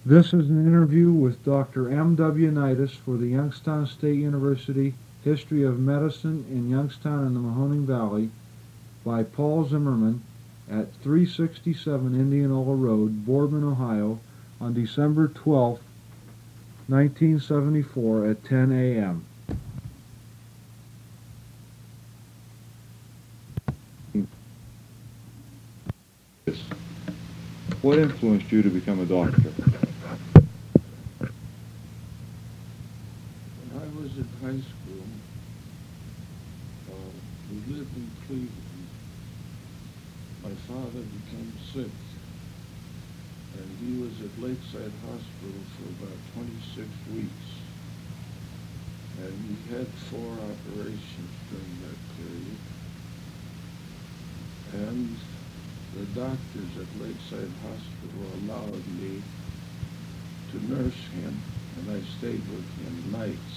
This is an interview with Dr. M.W. Knightis for the Youngstown State University History of Medicine in Youngstown and the Mahoning Valley by Paul Zimmerman at 367 Indianola Road, Boardman, Ohio, on December 12, 1974 at 10 a.m. What influenced you to become a doctor? When I was in high school, we lived in Cleveland. My father became sick, and he was at Lakeside Hospital for about 26 weeks. And he had 4 operations during that period. And the doctors at Lakeside Hospital allowed me to nurse him, and I stayed with him nights.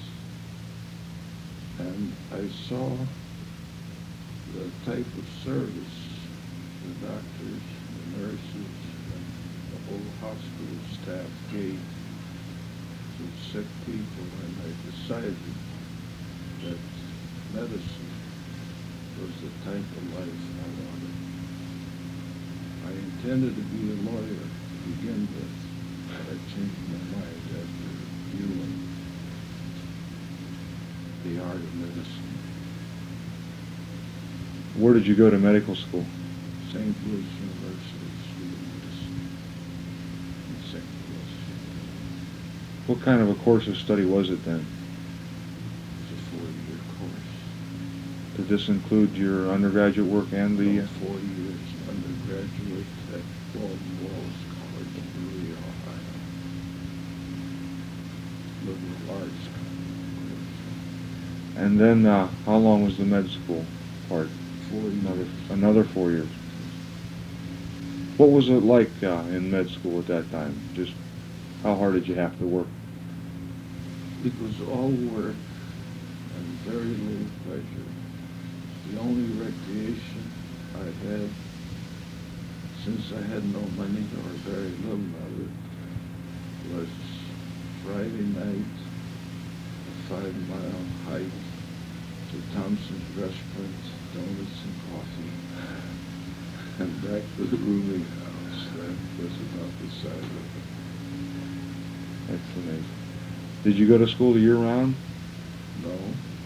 And I saw the type of service the doctors, the nurses, and the whole hospital staff gave to sick people, and I decided that medicine was the type of life I wanted. I intended to be a lawyer to begin with, but I changed my mind after viewing the art of medicine. Where did you go to medical school? St. Louis University School of Medicine in St. Louis. What kind of a course of study was it then? It's a 4-year course. Did this include your undergraduate work and the... 4 years undergraduate at Walden Walls College in Louis, Ohio. Liberal arts college. And then how long was the med school part? 4 years. Another 4 years. What was it like in med school at that time? Just how hard did you have to work? It was all work and very little pleasure. The only recreation I had, since I had no money or very little of it, was Friday night, a 5-mile hike to Thompson's Restaurant, donuts and coffee, and back to the rooming house. That was about the size of it. That's amazing. Did you go to school year-round? No.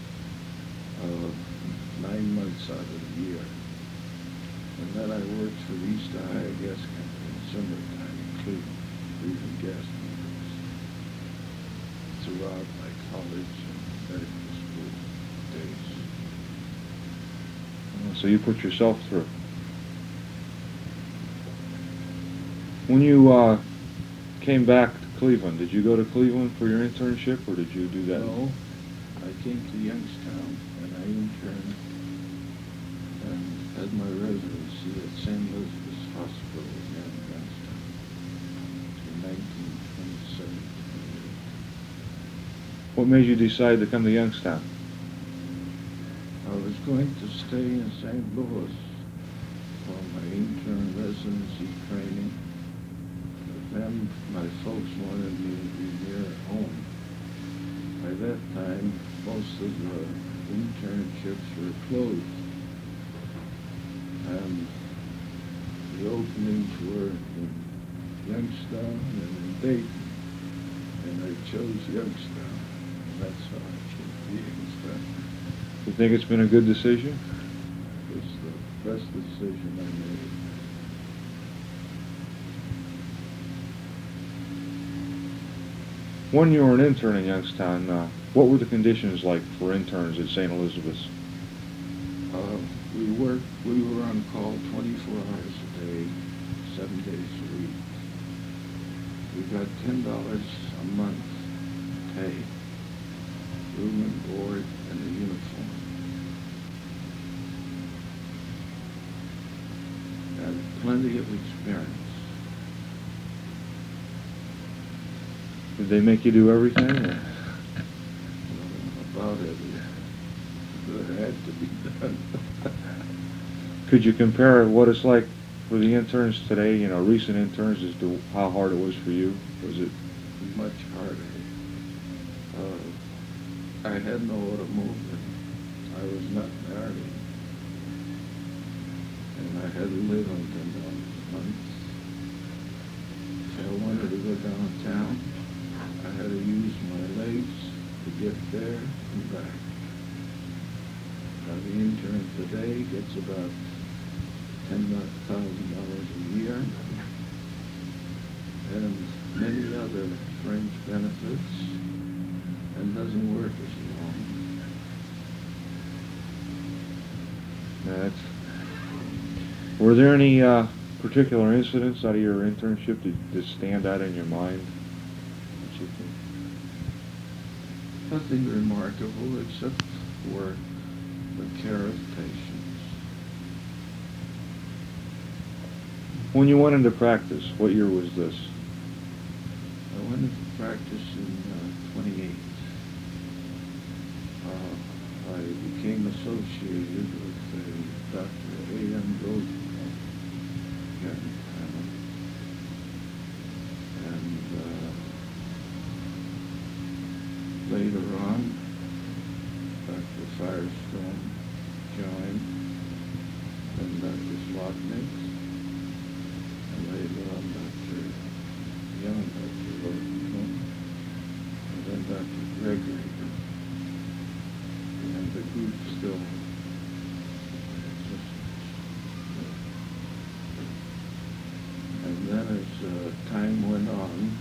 9 months out of the year. And then I worked for the East Ohio Gas Company in summertime in Cleveland, reading gas meters throughout my college and medical school days. So you put yourself through. When you came back to Cleveland, did you go to Cleveland for your internship, or did you do that? No, I came to Youngstown and I interned and had my residency at St. Elizabeth's Hospital here in Youngstown in 1927. What made you decide to come to Youngstown? I was going to stay in St. Louis for my intern residency training, but then my folks wanted me to be near home. By that time, most of the internships were closed, and the openings were in Youngstown and in Dayton, and I chose Youngstown, and that's how I came to Youngstown. You think it's been a good decision? It's the best decision I made. When you were an intern in Youngstown, what were the conditions like for interns at St. Elizabeth's? We were on call 24 hours a day, 7 days a week. We got $10 a month pay, room and board, and a uniform. And plenty of experience. Did they make you do everything? Or? About it. It had to be done. Could you compare what it's like for the interns today, recent interns, as to how hard it was for you? Was it? Much harder. I had nowhere to move, and I was not married, and I had to live on $10 a month. If I wanted to go downtown, I had to use my legs to get there and back. Now, the intern today gets about $10,000 a year, and many other fringe benefits, and doesn't work as long. Were there any particular incidents out of your internship that stand out in your mind? Nothing remarkable except for the care of patients. When you went into practice, what year was this? I went into practice in 28. I became associated with Dr. A.M. Rosenbaum here in town. And later on, Dr. Firestone joined, and Dr. Slotnick, and later on Dr. Young, Dr. Rosenbaum, and then Dr. Gregory. And the group still exists. And then as time went on,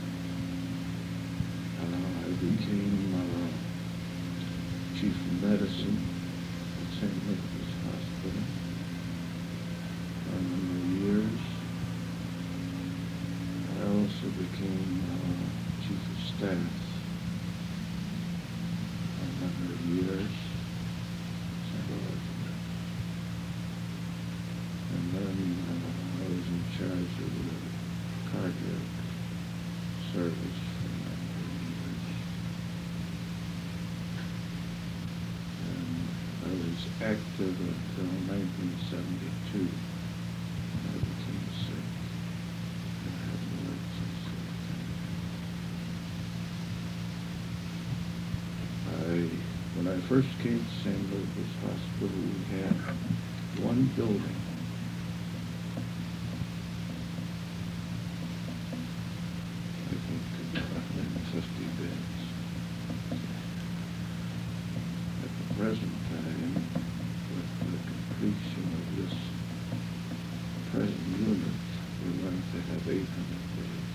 I became chief of medicine at St. Nicholas Hospital for a number of years. I also became chief of staff for a number of years. And then I was in charge of the cardiac service for a number of years. And I was active until 1972, when I became sick. And I haven't worked since that time. When I first came to St. Louis Hospital, we had one building. I think 150 beds. At the present time, with the completion of this present unit, we're going to have 800 beds.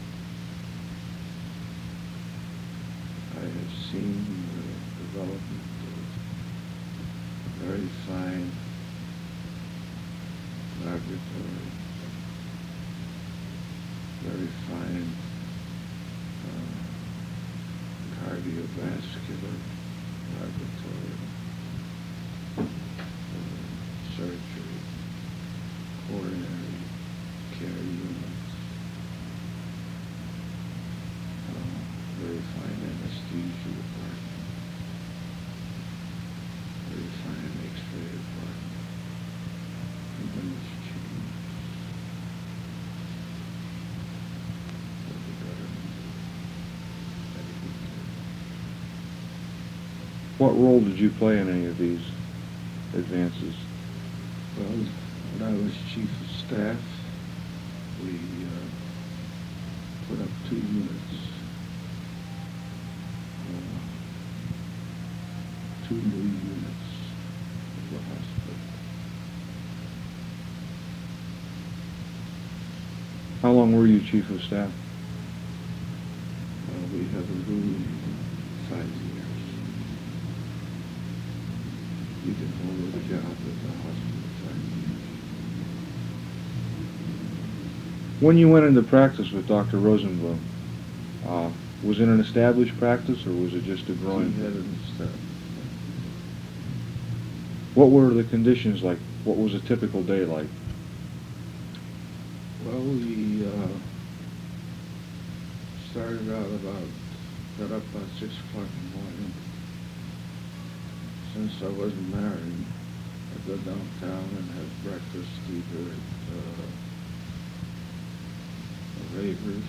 I have seen the development of very fine laboratory, very fine cardiovascular laboratory, surgery, coronary care units, very fine anesthesia department, very fine X-ray department, and then it's changed. What the government did. What role did you play in any of these advances? Well, when I was chief of staff, we put up 2 units, 2 new units of the hospital. How long were you chief of staff? We have a rule 5 years. You can hold a job at the hospital 5 years. When you went into practice with Dr. Rosenblum, was it an established practice, or was it just a growing? He had an established. What were the conditions like? What was a typical day like? Well, we started out got up about 6 o'clock in the morning. Since I wasn't married, I go downtown and have breakfast either at Ravers.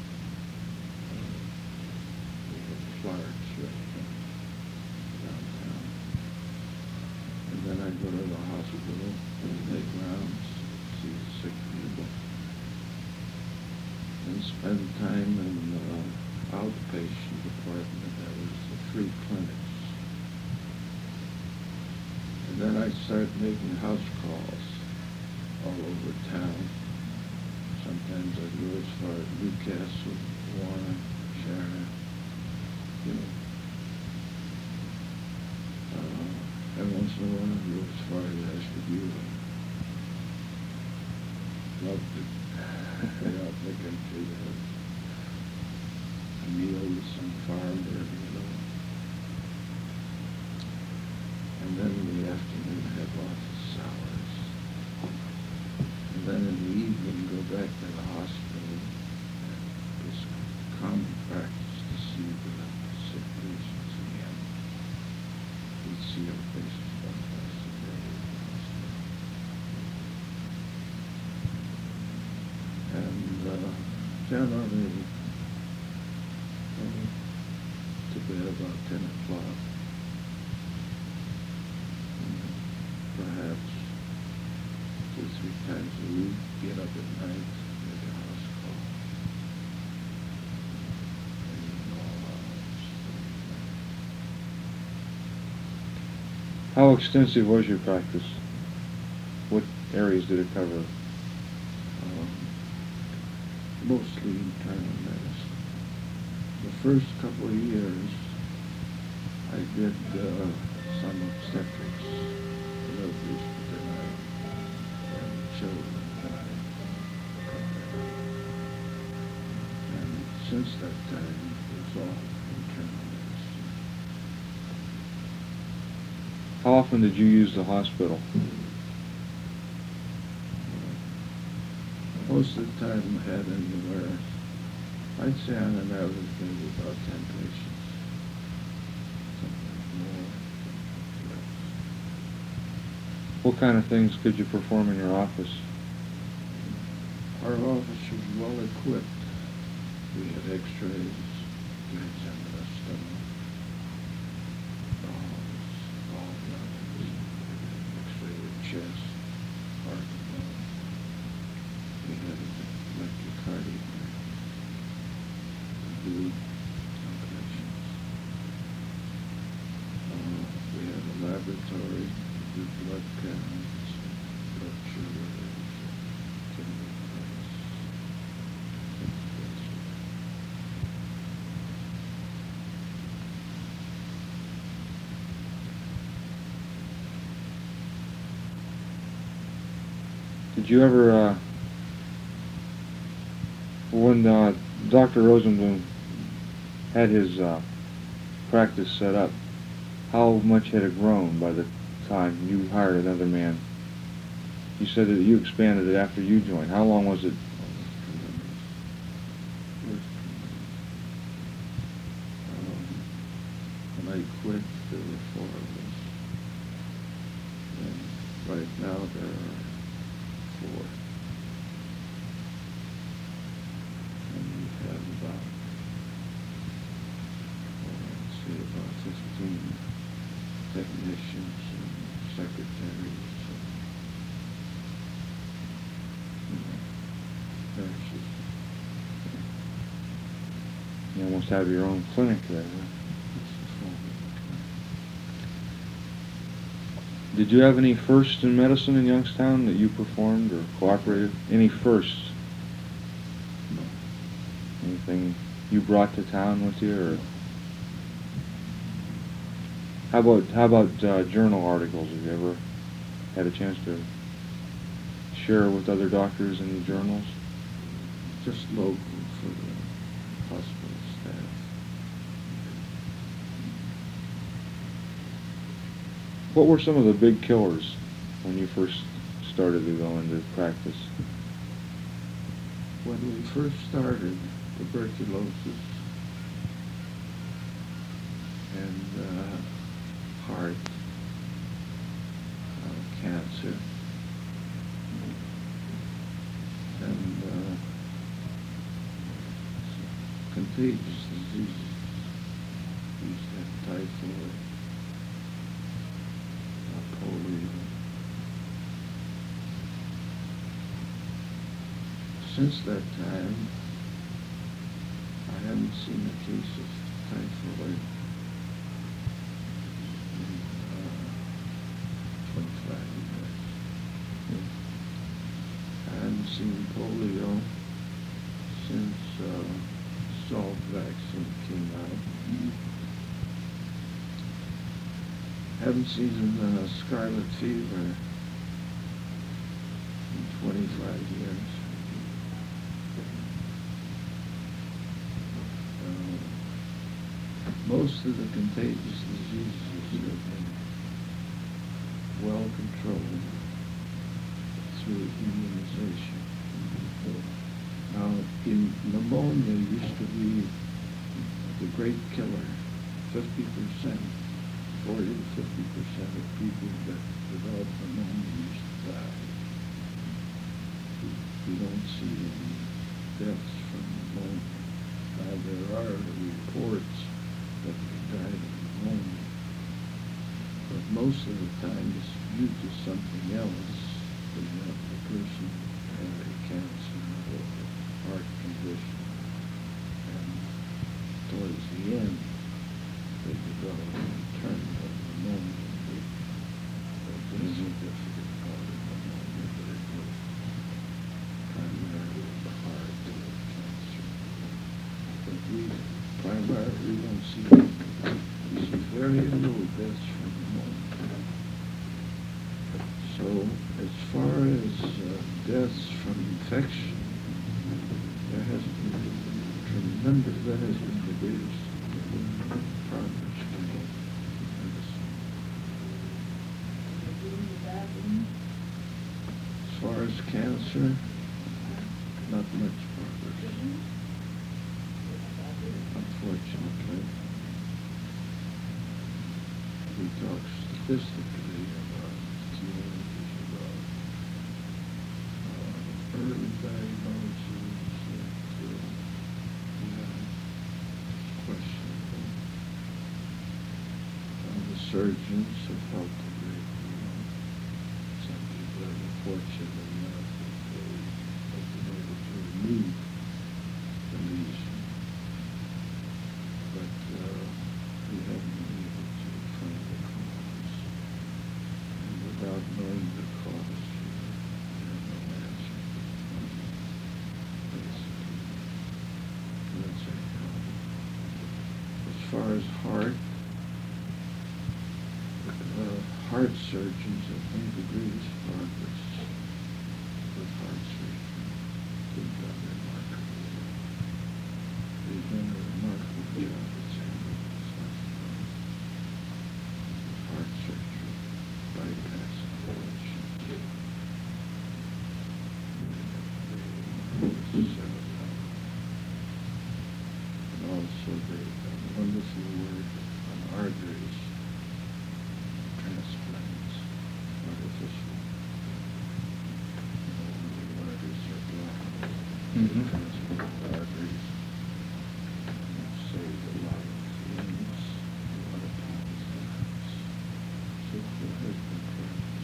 We have a large restaurant downtown. And then I go to the hospital and make rounds, see the sick people, and spend time in the outpatient department. That was the free clinics. And then I started making house calls all over town. Sometimes I'd go as far as Newcastle, Warren, Sharon, you know. Every once in a while I'd go as far as Ashtabula. Loved it. Way out in the country to have a meal with some farmer, you know. And then in the afternoon have lots of salads. And then in the evening go back to the hospital and just common practice to see the sick patients again. We'd see our patients about twice a day at the hospital. And generally to bed about 10 o'clock. Perhaps 2 or 3 times a week, get up at night, make a house call. And all hours. How extensive was your practice? What areas did it cover? Mostly internal medicine. The first couple of years, I did some obstetrics, deliveries for the night, and children died. And since that time, it was all internal medicine. How often did you use the hospital? Most of the time I had anywhere, I'd say on an average maybe about 10 patients. Something more, something less. What kind of things could you perform in your office? Our office was well equipped. We had x-rays, we examined our stomach, all lungs, x-ray of chest, heart, and lung. We had an electrocardiogram to do calculations. We had a laboratory to do blood counts, blood sugars, kidney tests, things of that sort. Did you ever, when Dr. Rosenblum had his practice set up, how much had it grown by the time you hired another man? You said that you expanded it after you joined. How long was it? When I quit, there were 4 of us. And right now there are 4. And we have about, let's see, about 15 technicians and secretaries. Nurses. You almost have your own clinic there. Huh? Did you have any firsts in medicine in Youngstown that you performed or cooperated? Any firsts? No. Anything you brought to town with you, or how about journal articles? Have you ever had a chance to share with other doctors in the journals? Just local for the hospital staff. What were some of the big killers when you first started to go into practice? When we first started, tuberculosis and heart, cancer. And contagious diseases. We used to have typhoid, polio. Since that time, I haven't seen a case of typhoid in 25 years. I haven't seen polio since Salk vaccine came out. Haven't seen scarlet fever in 25 years. Most of the contagious diseases have been well controlled through immunization. Now, pneumonia used to be the great killer. 50%, 40 to 50% of people that develop pneumonia used to die. We don't see any deaths from pneumonia. Now, there are reports that they died of pneumonia, but most of the time it's due to something else. For example, the person had a cancer or a heart condition, and towards the end they developed a return of pneumonia. It is a difficult part of pneumonia, but it was primarily the heart cancer. But we primarily don't see very little deaths from pneumonia. So as far as deaths from infection, there has been tremendous, that has been the greatest progress we made in medicine. As far as cancer, not much progress. Unfortunately, we talk statistically about cures, about early diagnosis that questionable. The surgeons have helped a great deal. Some people have been fortunate enough that they have been able to remove the lesion. But we haven't been able to find the cause. And without knowing the cause, you have no answer. Basically, that's a problem. As far as heart surgeons have made the greatest progress with heart surgery. They've done remarkably well. They've done a remarkable job at San Luis heart surgery, bypass ablation. And also they've done wonderful work on arteries, transplants, artificial. The arteries are blocked. Transplant arteries. Saved a lot of limbs, a lot of people's lives. So there has been progress.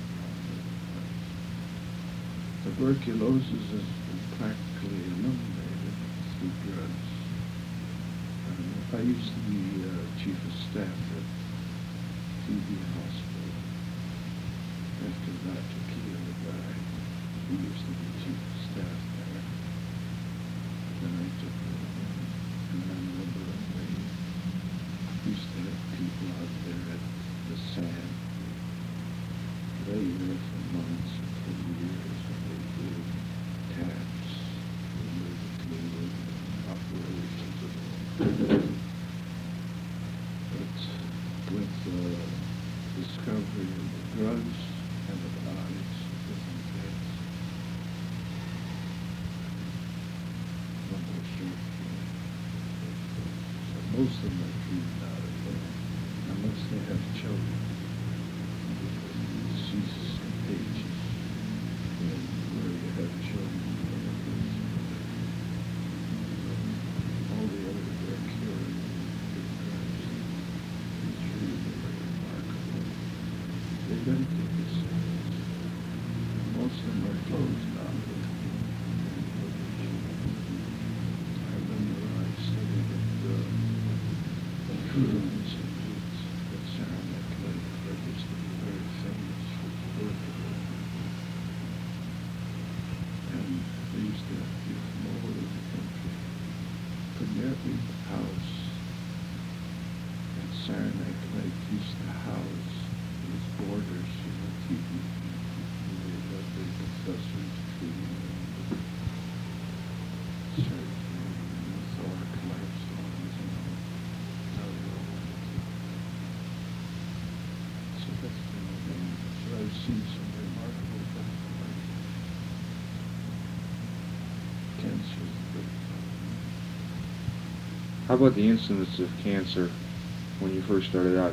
Tuberculosis has been practically eliminated through drugs. I used to be chief of staff at TB Hospital. After Dr. Keogh died, he used to be chief of staff there. Then I took over. And I remember they used to have people out there at the sand, lay there for months and for years, and they did taps, fluid, operations, and all. But with the discovery of the drugs, antibiotics, different things, one more surgery. Most of them are treated out of there, unless they have children. Diseases can ruins and woods at Saranac Lake that used to be very famous for the work of it. And they used to have people from all over the country. From every house at Saranac Lake used to house these boarders, teaching what the professors treating surgery and thoracic lifestyles and all. So that's been a thing. So I've seen some remarkable things like cancer is a big problem. How about the incidence of cancer when you first started out?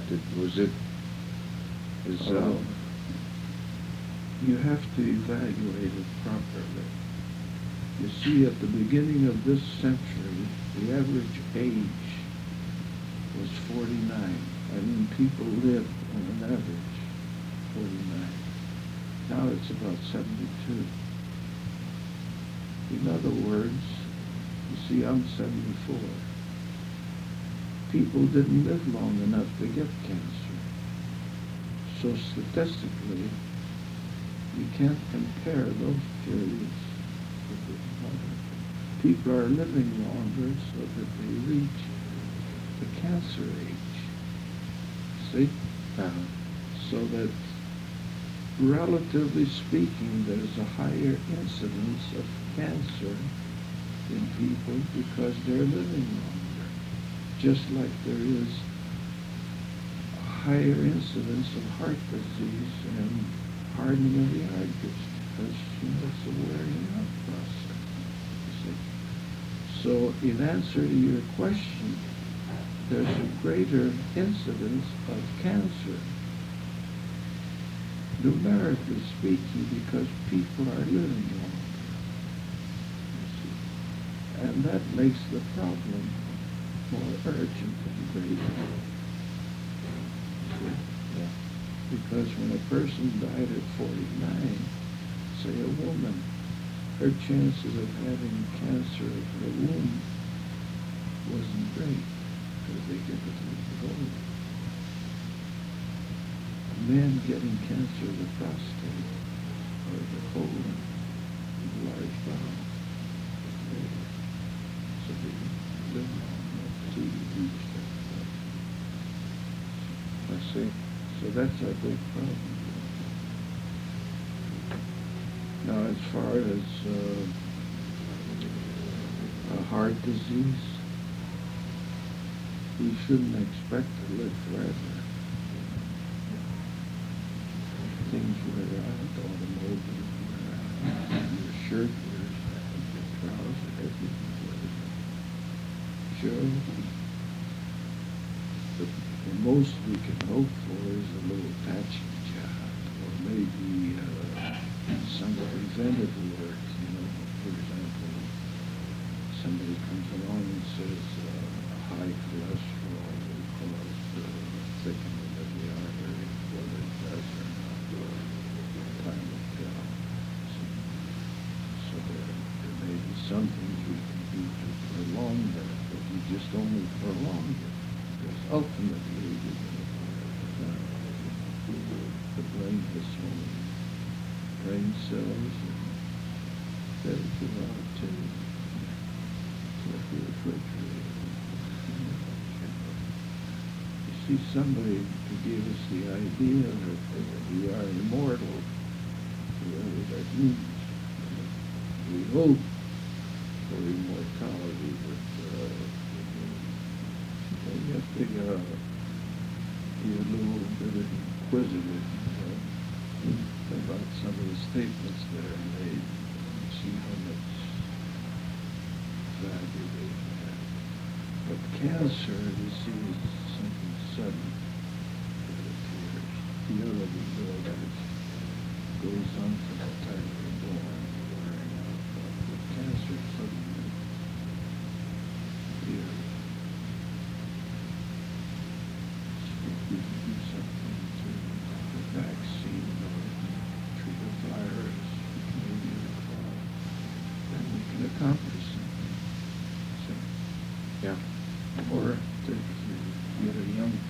You have to evaluate it properly. You see, at the beginning of this century, the average age was 49. I mean, people lived on an average 49. Now it's about 72. In other words, you see, I'm 74. People didn't live long enough to get cancer. So statistically, you can't compare those periods with one another. People are living longer so that they reach the cancer age. See? So that, relatively speaking, there's a higher incidence of cancer in people because they're living longer. Just like there is a higher incidence of heart disease and hardening of the arteries because, it's a wearing out process. You see? So in answer to your question, there's a greater incidence of cancer, numerically speaking, because people are living longer. You see? And that makes the problem more urgent and greater. Yeah. Because when a person died at 49, say a woman, her chances of having cancer of the womb wasn't great because they get it a little older. A man getting cancer of the prostate or the colon, the large bowel, so they live long enough to reach that level. I see. So that's our big problem. Now, as far as heart disease, we shouldn't expect to live forever. Things wear out, automobiles wear out, your shirt wears out, your trousers, everything wears out. Sure. The most we can hope for is a little patching job, or maybe some preventive work. For example, somebody comes along and says high cholesterol will cause thickening of the artery, whether it does or not, time will tell. So there may be some things we can do to prolong that, but you just only prolong it. Because ultimately, the brain has so many brain cells, and they'll give out to like the refrigerator. You see, somebody gave us the idea that we are immortal, whatever that means. We hope for immortality, but you have to be a little bit inquisitive about some of the statements that are made and see how much value they have. But cancer, you see, is something sudden that appears. The other disorders goes on from the time you're born, wearing out. But cancer suddenly appears. We can do something to the vaccine or treat a virus, maybe a crop, then we can accomplish something. So, yeah. Or to get a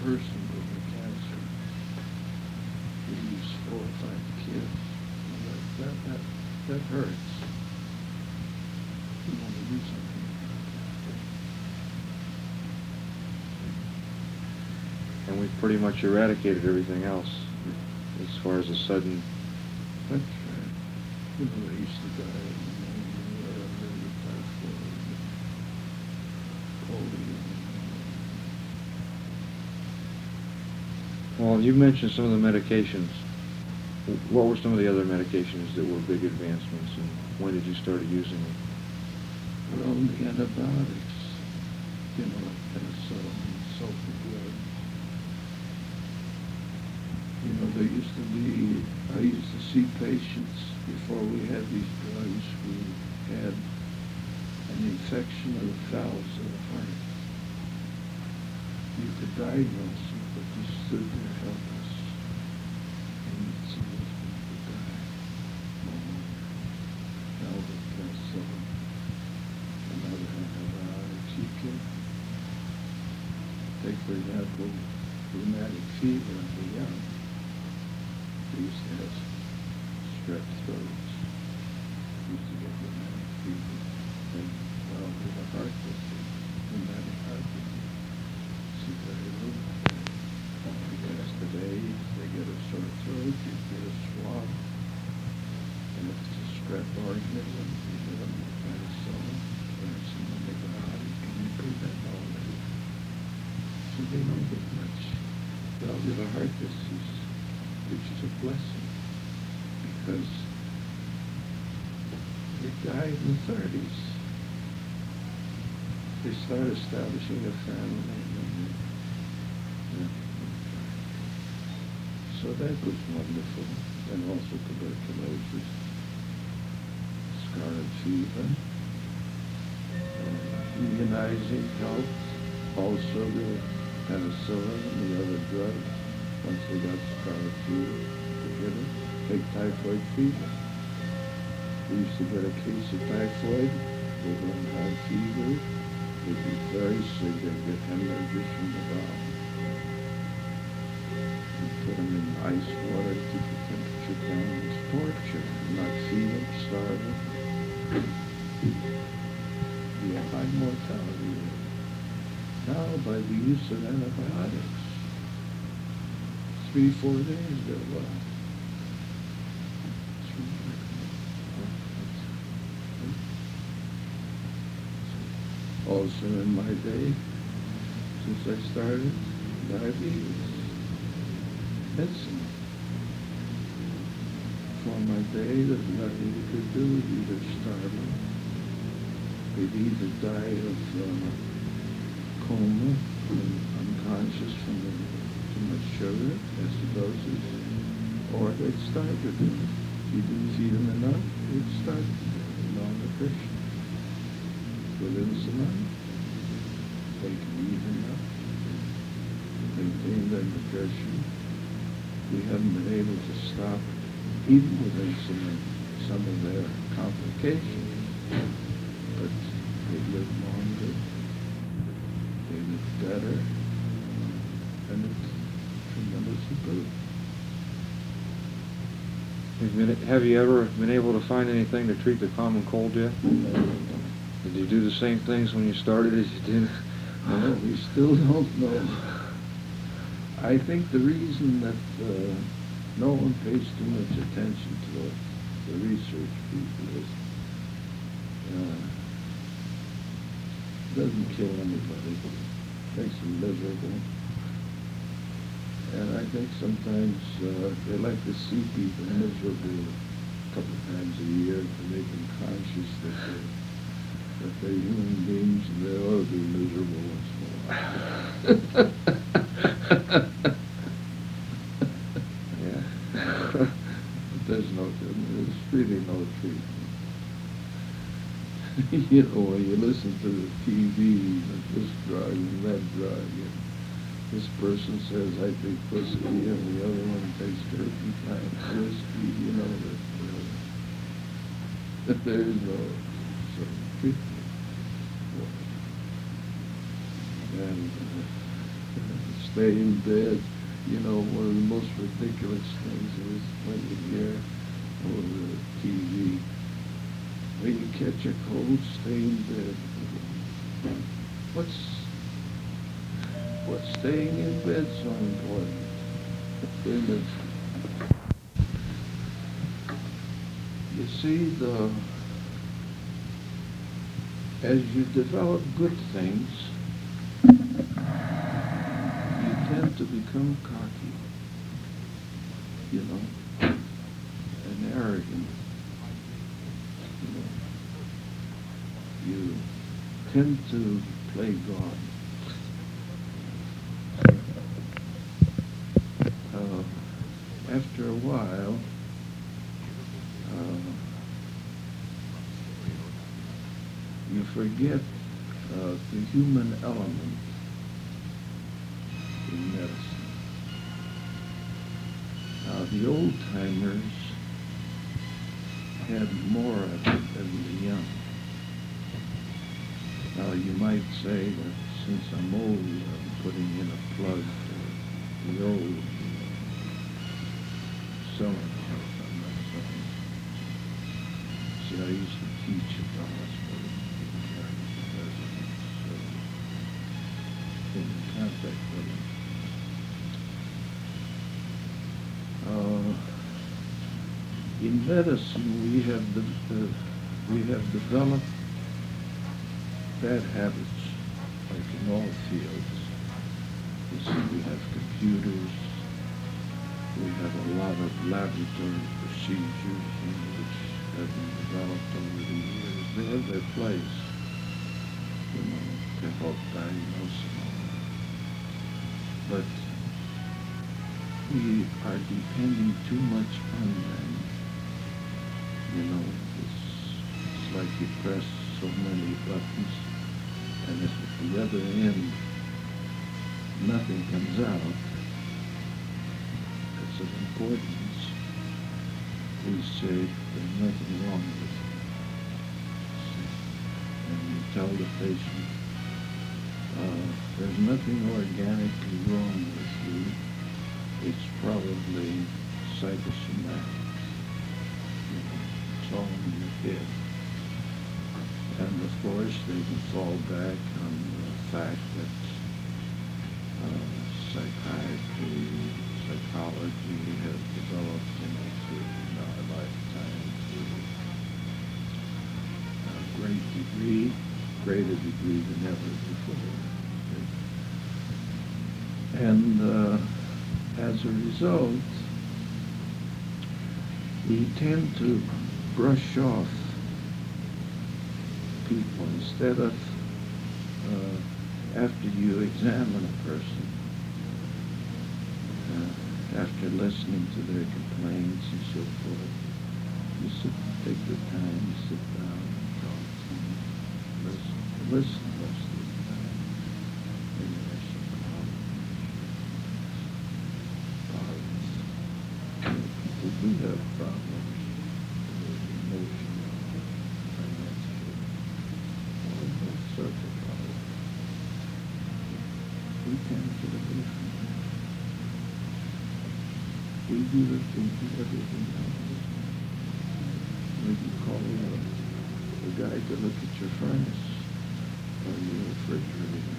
person with the cancer. Leaves 4 or 5 kids. That hurts. You want to do something about And we've pretty much eradicated everything else as far as a sudden. that. That's right. You know, they used to die of pneumonia, typhoid, polio. Well, you mentioned some of the medications. What were some of the other medications that were big advancements, and when did you start using them? Well, the antibiotics, you know, like penicillin and sulfa drugs. You know, there used to be, I used to see patients before we had these drugs who had an infection of the valves of the heart. You could diagnose them, but you stood there helpless. And you'd see those people die. Valve penicillin. Another antibiotics. You can take, for example, rheumatic fever in the young. They used to have strep throats. Used to get rheumatic fever. And, well, with a heart disease, rheumatic heart disease. See very little. Because today, they get a sore throat, you get a swab, and if it's a strep organism, you get them with penicillin, or some antibiotic, and you prevent all that. So they don't get much valvular heart disease, which is a blessing, because they die in the 30s. They start establishing a family. So that was wonderful. And also tuberculosis, scarlet fever, immunizing helped. Also the penicillin and the other drugs, once they got scarlet fever, to get it, take typhoid fever. We used to get a case of typhoid, they wouldn't have fever, they'd be very sick, they'd get hemorrhages from the bowel. Put them in ice water, keep the temperature down. It's torture. Not feed them, starve them. The high mortality rate. Now, by the use of antibiotics, 3-4 days they're well. It's remarkable. Also in my day, since I started, diabetes. Medicine. For my day, there's nothing you could do. Either starve them, they'd either die of coma, unconscious from too much sugar, acidosis, or they'd starve to death. If you didn't feed them enough, they'd starve to death. Malnutrition. With insulin, they can eat enough, maintain their nutrition. We haven't been able to stop, even with insulin, some of their complications. But they live longer, they live better, and it's tremendously good. Have you ever been able to find anything to treat the common cold yet? Did you do the same things when you started as you did? No, we still don't know. I think the reason that no one pays too much attention to the research people is it doesn't kill anybody, it makes them miserable. And I think sometimes they like to see people miserable a couple times a year to make them conscious that they're human beings and they ought to be miserable once in a while. Yeah. There's really no treatment. You know, when you listen to the TV, and this drug and that drug, and this person says, I take whiskey, and the other one takes turpentine, whiskey, you know, that there is no sort of treatment. And stay in bed. You know, one of the most ridiculous things is when you hear over the TV, when you catch a cold, stay in bed. What's staying in bed so important? You see, as you develop good things, you tend to become cocky, you know, and arrogant. You tend to play God. After a while, you forget the human element in medicine. Now, the old-timers had more of it than the young. Now, you might say that since I'm old, I'm putting in a plug for the old. Selling health, I'm not selling. See, I used to teach at the hospital, in contact with them. In medicine, we have developed bad habits, like in all fields. You see, we have computers. We have a lot of laboratory procedures which have been developed over the years. They have their place, you know, to help diagnose and all that. But we are depending too much on them. You know, it's like you press so many buttons, and if at the other end nothing comes out, of importance, we say there's nothing wrong with you. And you tell the patient, there's nothing organically wrong with you. It's probably psychosomatic. You know, it's all in your head. And of course, they can fall back on the fact that psychiatry, psychology have developed in our lifetime to a great degree, greater degree than ever before. And as a result, we tend to brush off people instead of, after you examine a person, after listening to their complaints and so forth, you take the time to sit down and talk to them, listen most of the time. Maybe there's some problems. People do have problems with emotional, financial, all sorts of problems. We can't get away from that. We do everything else. Maybe call the guy to look at your furnace or your refrigerator.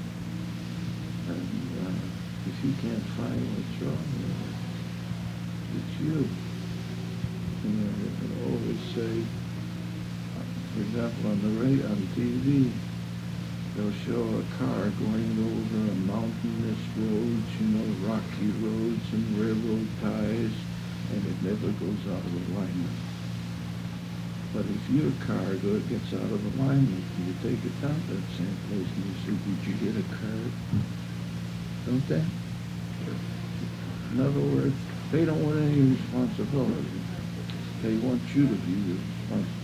And if you can't find what's wrong with it, it's you. You know, they can always say, for example, on TV, they'll show a car going over a mountainous roads, you know, rocky roads and railroad ties, and it never goes out of alignment. But if your car gets out of alignment, you take it down to that same place and you say, did you hit a curb? Don't they? In other words, they don't want any responsibility. They want you to be responsible.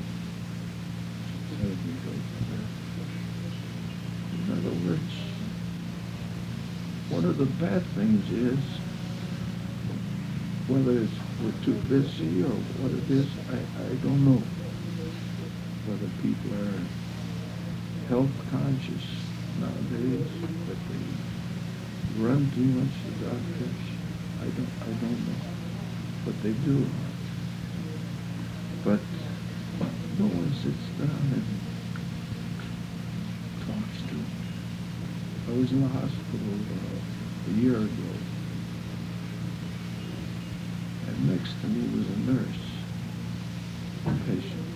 In other words, one of the bad things is, whether we're too busy or what it is, I don't know. Whether people are health conscious nowadays, but run too much, the doctors. I don't know what they do. But no one sits down and talks to them. I was in the hospital a year ago, and next to me was a nurse, a patient.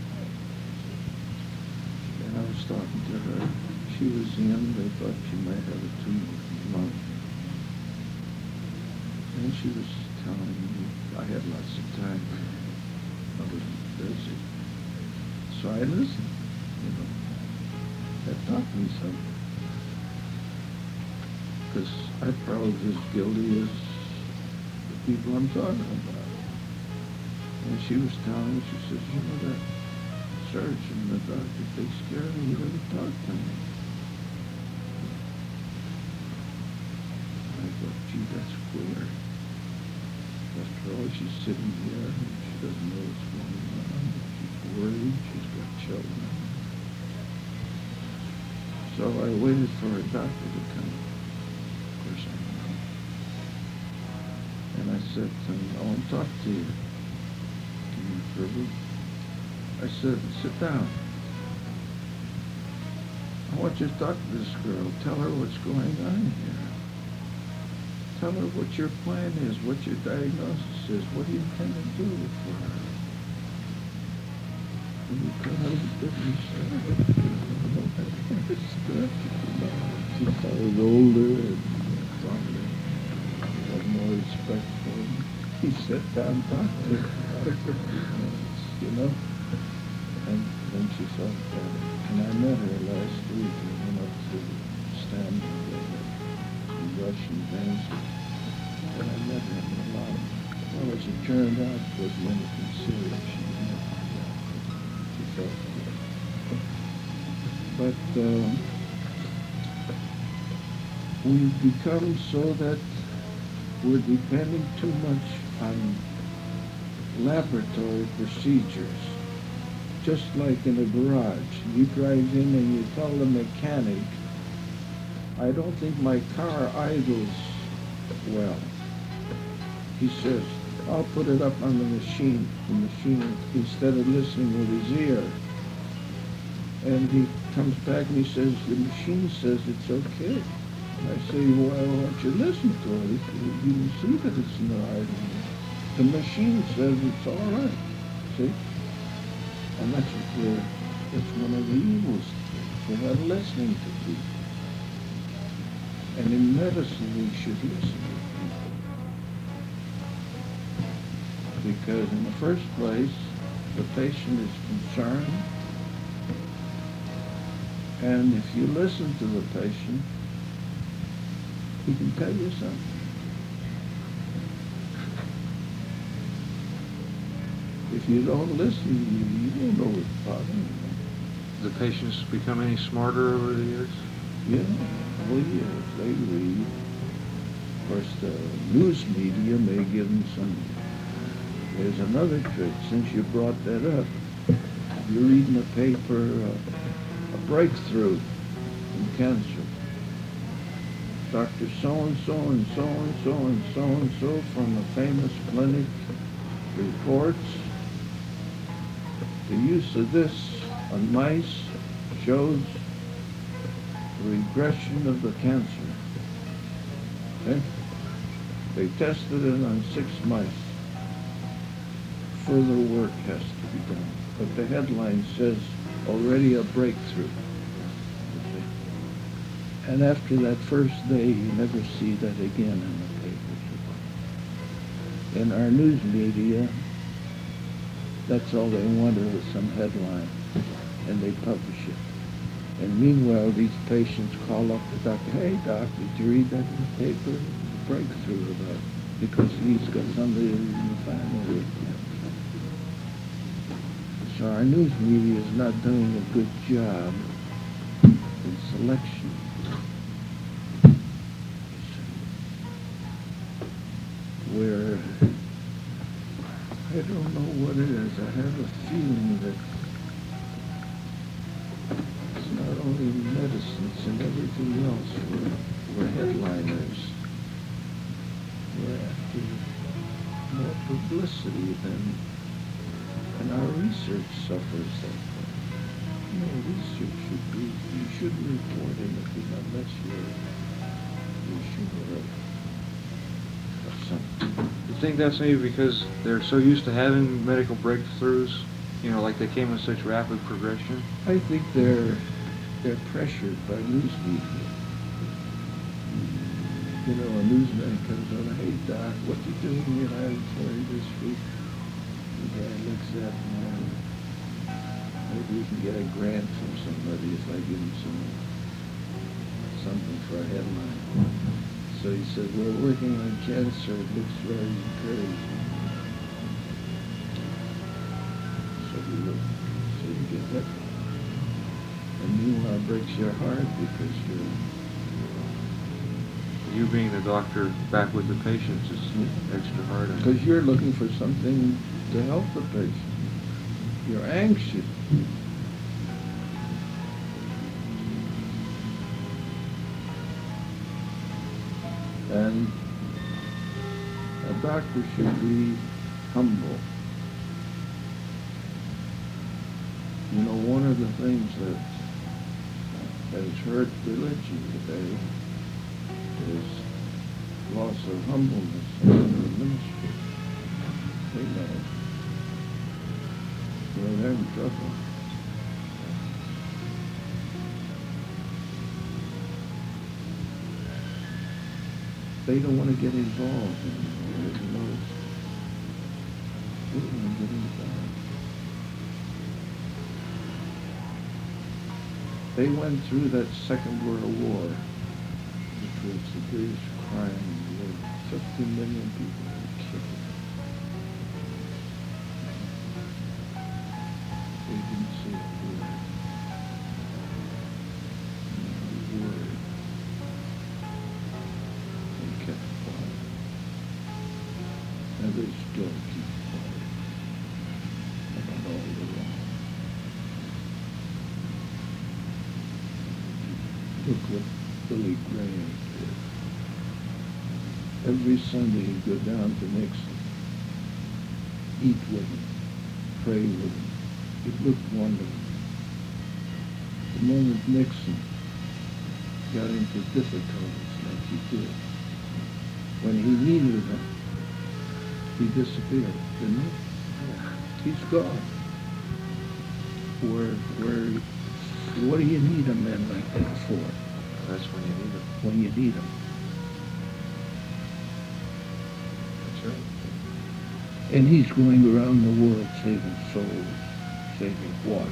And I was talking to her. She was young. They thought she might have a tumor in the lung. And she was telling me I had lots of time. I was busy. So I listened, That taught me something. Because I'm probably as guilty as the people I'm talking about. And she was telling me, she says, that surgeon, the doctor takes care of me. He doesn't talk to me. I thought, gee, that's queer. After all, she's sitting here and she doesn't know what's going on. She's worried. She's got children. So I waited for a doctor to come. Of course, I know. And I said to him, I want to talk to you. Give me a privilege. I said, sit down. I want you to talk to this girl. Tell her what's going on here. Tell her what your plan is, what your diagnosis is, what do you intend to do for her. And he kind of looked at me and said, she thought I was older and probably had more respect for him. He sat down and talked to her about it for a few minutes, And then she felt better. And I met her last week and went up to stand in Russian things. And I met her in a lot. Well, as it turned out, it wasn't anything serious. She felt good. But we've become so that we're depending too much on laboratory procedures. Just like in a garage. You drive in and you tell the mechanic, I don't think my car idles well. He says, I'll put it up on the machine, instead of listening with his ear. And he comes back and he says, the machine says it's okay. I say, well, why don't you listen to it? You can see that it's not idling. The machine says it's all right. See? And that's one of the evils. We're not listening to people. And in medicine, we should listen to people. Because in the first place, the patient is concerned. And if you listen to the patient, he can tell you something. If you don't listen, you don't know what's bothering you. The patients become any smarter over the years? Yeah, well, yes, they read. Of course, the news media may give them some. There's another trick, since you brought that up. You're reading a paper, a breakthrough in cancer. Dr. So-and-so and so-and-so and so-and-so from a famous clinic reports the use of this on mice shows regression of the cancer. Okay? They tested it on 6 mice. Further work has to be done. But the headline says, already a breakthrough. Okay? And after that first day, you never see that again in the papers. In our news media, that's all they wanted was some headline, and they publish it. And meanwhile, these patients call up the doctor, hey, doc, did you read that in the paper? The breakthrough about it, because he's got somebody in the family with him. So our news media is not doing a good job in selection. Where I don't know what it is. I have a feeling that it's not only medicine, athletes and everything else were headliners. We're after more publicity and our research suffers that way. Research should be, you shouldn't report anything unless you're sure of something. You think that's maybe because they're so used to having medical breakthroughs, like they came in such rapid progression? I think they're pressured by news media. A newsman comes on, hey doc, what you doing in the laboratory this week? The guy looks at him, maybe we can get a grant from somebody if I give him something for a headline. So he said, we're working on cancer, it looks very encouraging. So you get that. And meanwhile it breaks your heart because You being the doctor back with the patients is extra hard. Because you're looking for something to help the patient. You're anxious. And a doctor should be humble. One of the things that has hurt religion today is loss of humbleness in the ministry. They know it. They're in trouble. They don't want to get involved in it. They don't want to get involved. They went through that Second World War, which was the greatest crime in the world. 50 million people were killed. They didn't say a word. Not a word. They kept quiet. And they still keep quiet. About all the wrong. Look what Billy Graham did. Every Sunday he'd go down to Nixon, eat with him, pray with him. It looked wonderful. The moment Nixon got into difficulties like he did, when he needed them, he disappeared, didn't he? He's gone. What do you need a man like that for? That's when you need them. When you need them. That's right. And he's going around the world saving souls. Saving what?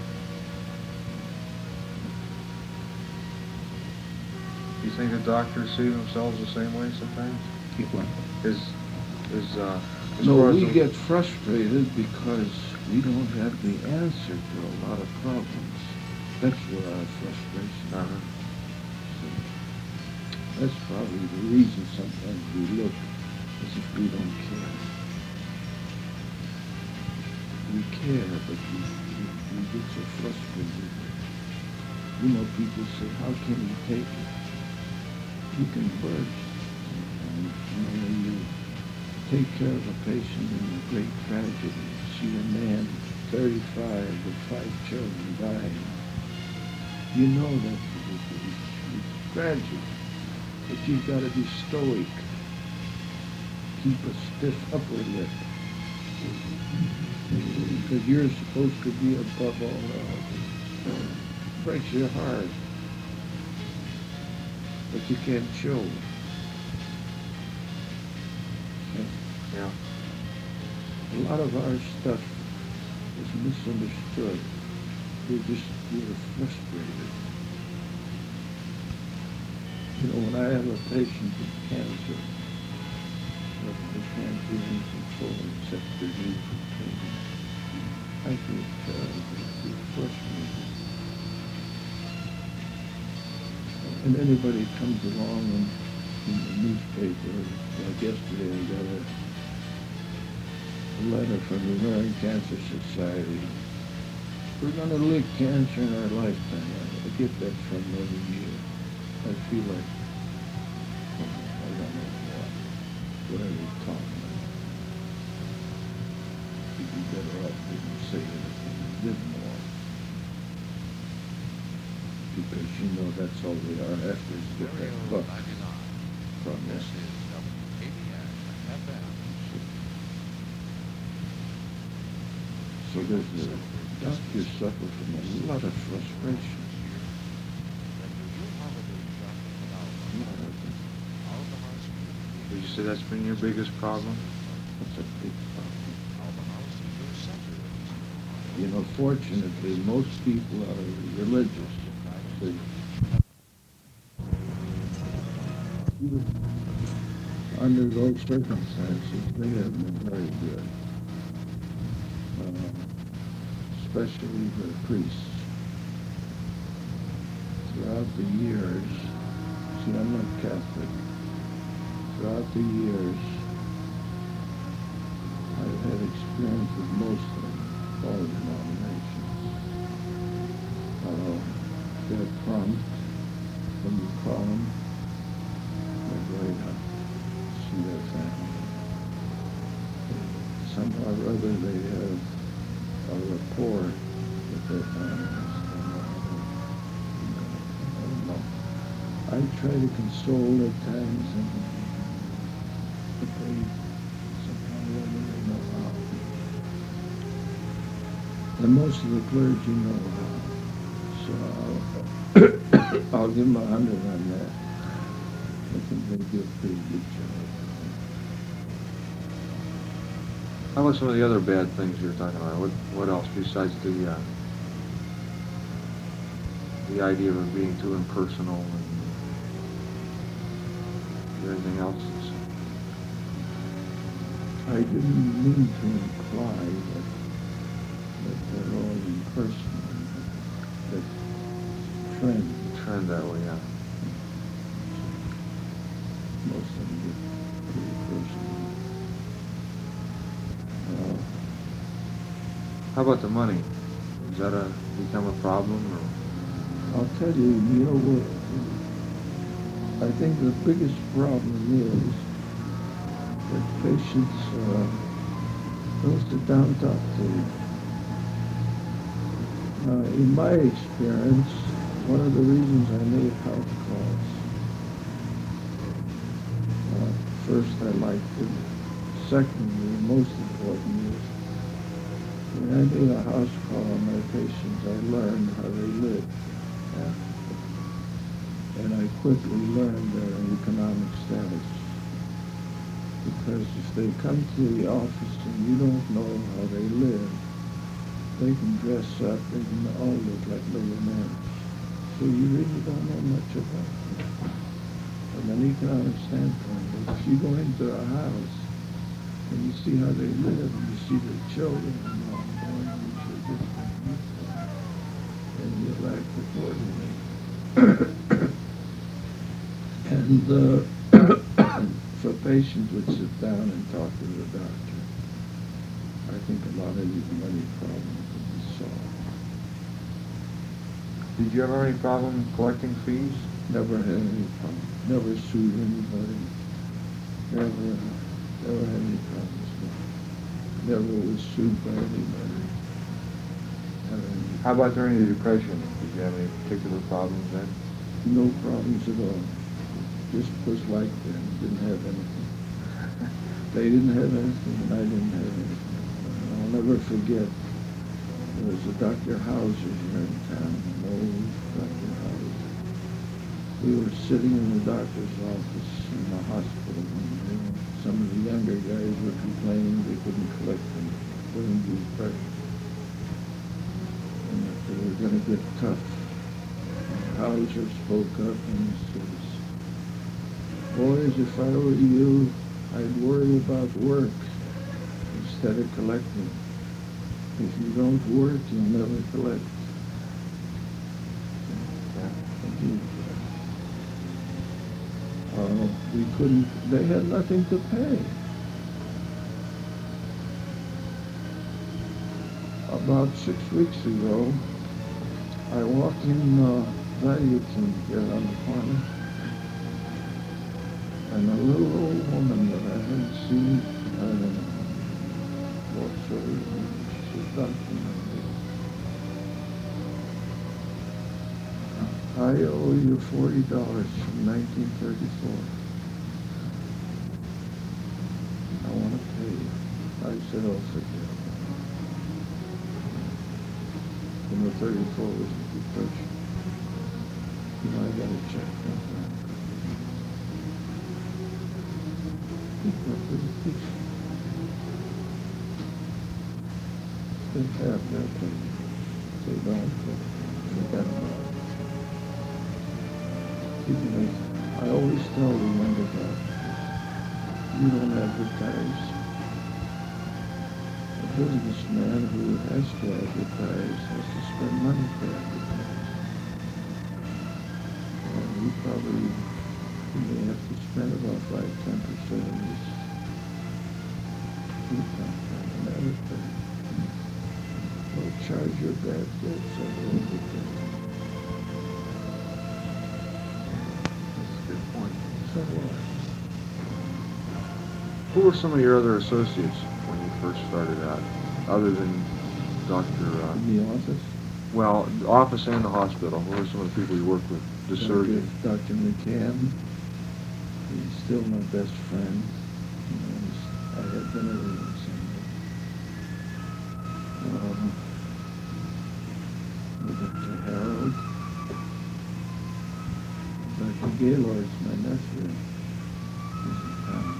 Do you think the doctors see themselves the same way sometimes? What? No, we get frustrated because we don't have the answer to a lot of problems. That's where our frustration is. So that's probably the reason sometimes we look as if we don't care. We care, but we get so frustrated. People say, how can you take it? You can burst. And, you take care of a patient in a great tragedy. See a man, 35, with 5 children dying. You know that it's tragic, but you've got to be stoic. Keep a stiff upper lip. Because you're supposed to be above all else. It breaks your heart. But you can't show it. Yeah. A lot of our stuff is misunderstood. We're frustrated. When I have a patient with cancer, they can't do anything for them except relieve the pain. I feel terrible. I feel frustrated. And anybody comes along in the newspaper, like yesterday I got a letter from the American Cancer Society. We're going to lick cancer in our lifetime. I get that from every year. feel like, I don't know what I was talking about. He'd be better off didn't say anything, did more. Because you know that's all they are after is get that buck from This us. is WKBN FM. So there's the doctors suffer from a lot of frustration. A lot of it. Would you say that's been your biggest problem? That's a big problem. You know, fortunately, most people are religious. See? Under those circumstances, they have been very good. Especially the priests. Throughout the years, see, I'm not Catholic. Throughout the years, I've had experience with most of them, all denominations. They're prompt when you call them. They're great to see their family. Somehow or other they have a rapport with their families. I don't know. I try to console at times, but they somehow or other they know how. And most of the clergy know how. So I'll give them 100 on that. I think they do a pretty good job. How about some of the other bad things you're talking about? What else besides the idea of it being too impersonal? And is there anything else? I didn't mean to imply that they're all impersonal. That trend that way, yeah. most of them get pretty personal. How about the money? Is that become a problem? Or? I'll tell you, you know what? I think the biggest problem is that patients don't sit down and talk to you. In my experience, one of the reasons I made house calls, first I liked it. Secondly, most important is, when I made a house call on my patients, I learned how they live. And I quickly learned their economic status. Because if they come to the office and you don't know how they live, they can dress up, they can all look like millionaires. So you really don't know much about them. From an economic standpoint, if you go into a house and you see how they live, and you see their children, and all that, you should just and you act accordingly. And for patients would sit down and talk to the doctor, I think a lot of these money problems would be solved. Did you ever have any problem collecting fees? Never had any problem. Never sued anybody. Never had any problems. Never was sued by anybody. How about during the Depression? Did you have any particular problems then? No problems at all. Just was like them. Didn't have anything. They didn't have anything, and I didn't have anything. I'll never forget. There was a Dr. Hauser here in town, an old Dr. Hauser. We were sitting in the doctor's office in the hospital, and some of the younger guys were complaining they couldn't collect them during the Depression, and that they were going to get tough. Hauser spoke up and says, "Boys, if I were you, I'd worry about work instead of collecting. If you don't work, you'll never collect." We couldn't, they had nothing to pay. About 6 weeks ago, I walked in Value King here on the corner, And a little old woman that I hadn't seen, I don't know, walks over to me. She says, Dr. Mendes, I owe you $40 from 1934. I want to pay you. I said, oh, forget it. And the 34 was the depression. You know, I got a check from that. They have that thing. They don't forget about it. I always tell the younger guys, you don't advertise. A businessman who has to advertise has to spend money for advertising. And he may have to spend about 5-10% of his income on advertising. Or charge your bad debts on advertising. That's a good point. So what? Who were some of your other associates when you first started out, other than Dr. In the office? Well, the office and the hospital? Who were some of the people you worked with? The surgeon? Dr. McCann. He's still my best friend. You know, I had dinner with him Sunday. Dr. Harold. Dr. Gaylord's my nephew. He's in town.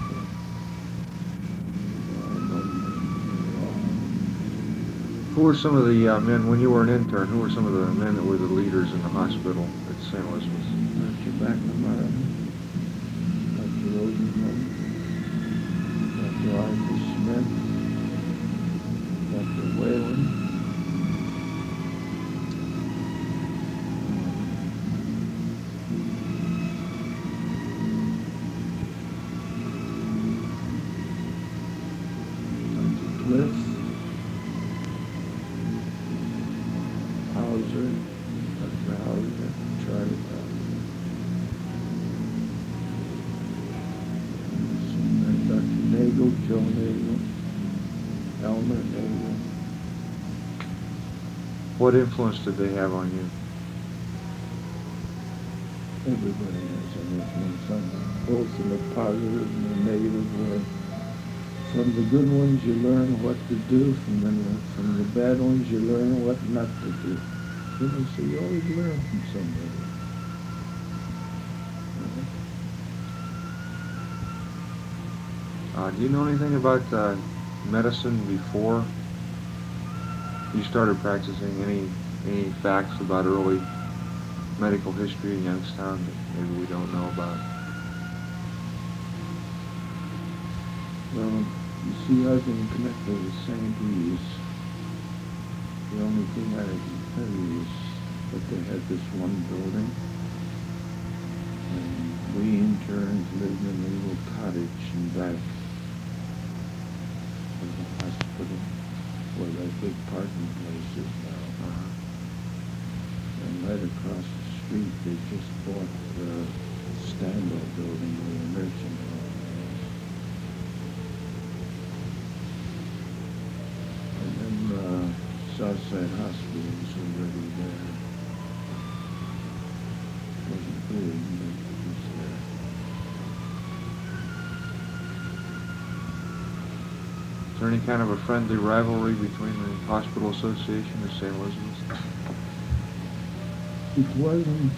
Who were some of the men, when you were an intern, who were some of the men that were the leaders in the hospital at St. Elizabeth's? Dr. McNamara, Dr. Rosenblum, Dr. Arthur Smith, Dr. Whalen, Dr. Cliff, Hauser, Dr. Hauser, Charlie Hauser. And Dr. Nagel, Joe Nagel, Elmer Nagel. What influence did they have on you? Everybody has an influence on them, both in the positive and the negative way. From the good ones, you learn what to do. From the bad ones, you learn what not to do. You know, so you always learn from somebody. Do you know anything about medicine before you started practicing? Any facts about early medical history in Youngstown that maybe we don't know about? Well, you see, I've been connected with St. Louis. The only thing I can tell you is that they had this one building, and we interns lived in a little cottage in back of the hospital, where that big parking place is now. And right across the street, they just bought the Standard building where the nursing home is. And then Southside Hospital was already there. It wasn't big, but it was there. Is there any kind of a friendly rivalry between the Hospital Association and St. Elizabeth's? It wasn't,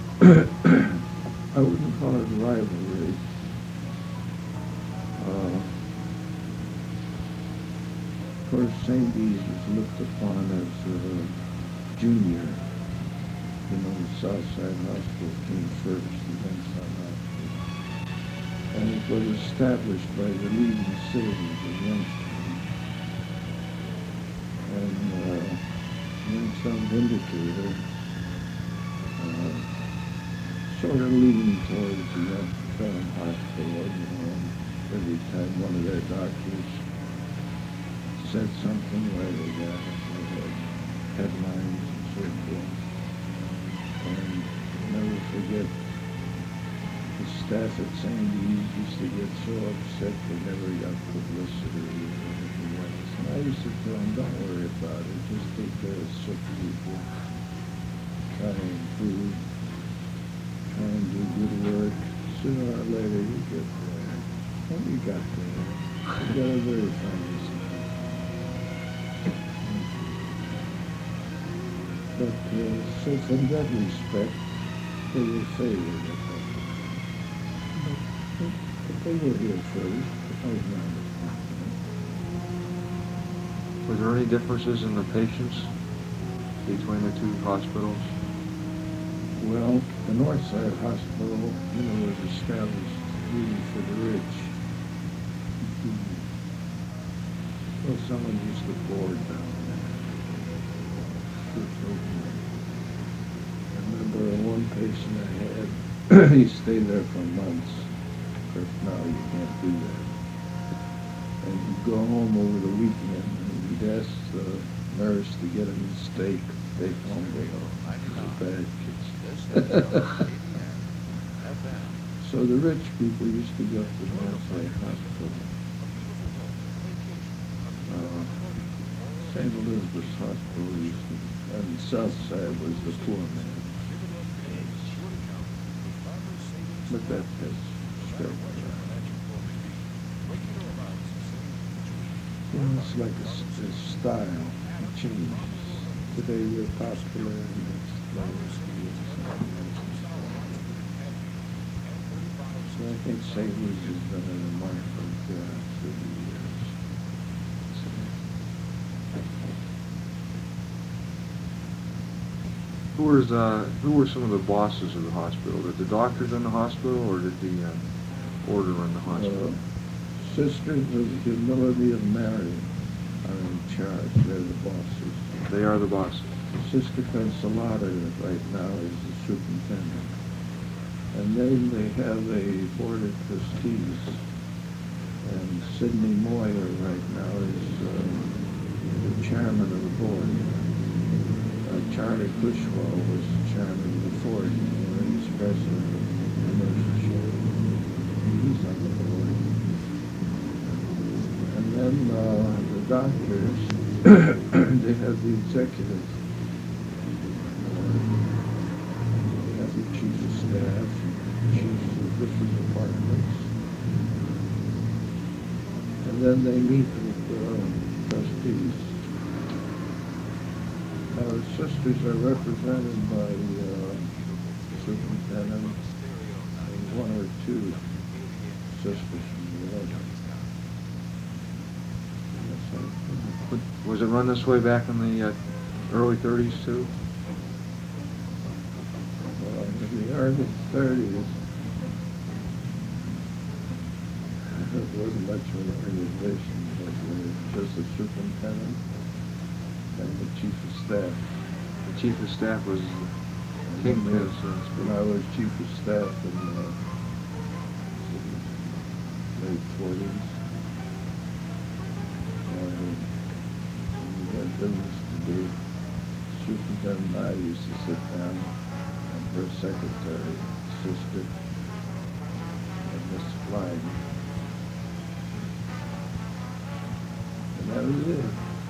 I wouldn't call it rivalry. Of course, St. Bees was looked upon as junior. You know, the Southside Hospital came first, and then South Hospital. And it was established by the leading citizens of Youngstown. And Youngstown Vindicator sort of leaning towards the Youngstown Hospital, you know, every time one of their doctors said something where they got headlines and so forth. And I'll never forget the staff at St. E's used to get so upset they never got publicity or anything else. And I used to tell them, don't worry about it, just take care of sick people, try to improve, try and do good work. Sooner or later you get there. And you got there. You got a very fine result. But so from that respect, they were favored at that time. But they were here first. I was not. Was there any differences in the patients between the two hospitals? Well, the Northside Hospital, was established really for the rich. Well, someone used to board down there. I remember one patient I had, he stayed there for months. Of course, now you can't do that. And he'd go home over the weekend and he'd ask the nurse to get him a steak, take home with him. It was a bad So the rich people used to go to the Northside Hospital. St. Elizabeth's Hospital used to, and the South Side was the poor man. But that has straightened out. It's like a style. It changes. Today we're popular and it's so I think St. Louis has done a remarkable job through the years. Who were some of the bosses of the hospital? Did the doctors run the hospital, or did the order run the hospital? Sisters of the Humility of Mary are in charge. They're the bosses. They are the bosses. Sister Consolata right now is the superintendent. And then they have a board of trustees. And Sidney Moyer right now is the chairman of the board. Charlie Cushwell was the chairman before he was president of the relationship. He's on the board. And then the doctors, they have the executive. They have the chief of staff, chiefs of different departments. And then they meet with trustees. Now, the sisters are represented by the superintendent and one or two sisters from the other. Was it run this way back in the early 30s too? Well, in the early 30s, it wasn't much of an organization. It was just the superintendent and the chief of staff. The chief of staff was Kingpin. When I was chief of staff in the late 40s, we had business to do. Superintendent and I used to sit down, and her secretary, sister, and Miss Flag. And that was it.